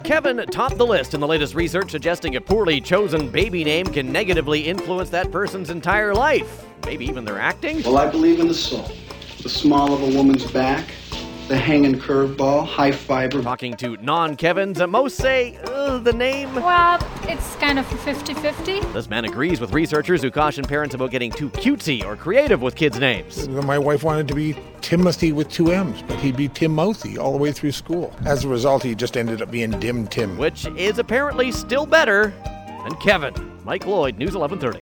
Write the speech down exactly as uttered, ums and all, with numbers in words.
Kevin topped the list in the latest research suggesting a poorly chosen baby name can negatively influence that person's entire life, maybe even their acting. Well, I believe in the soul, the small of a woman's back, the hanging curveball, high fiber. Talking to non-Kevins, most say, ugh, the name. Well, it's kind of fifty-fifty. This man agrees with researchers who caution parents about getting too cutesy or creative with kids' names. My wife wanted to be Timothy with two M's, but he'd be Timothy all the way through school. As a result, he just ended up being Dim Tim. Which is apparently still better than Kevin. Mike Lloyd, News eleven thirty.